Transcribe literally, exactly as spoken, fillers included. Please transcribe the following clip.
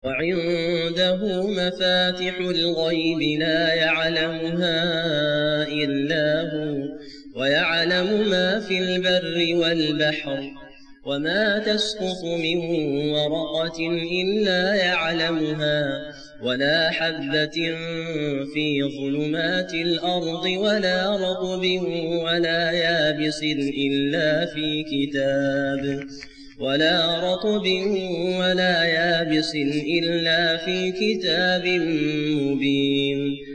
وعنده مفاتح الغيب لا يعلمها إلا هو ويعلم ما في البر والبحر وما تسقط من ورقة إلا يعلمها ولا حبة في ظلمات الأرض ولا رطب ولا يابس إلا في كتاب ولا رطب ولا يابس إلا في كتاب مبين.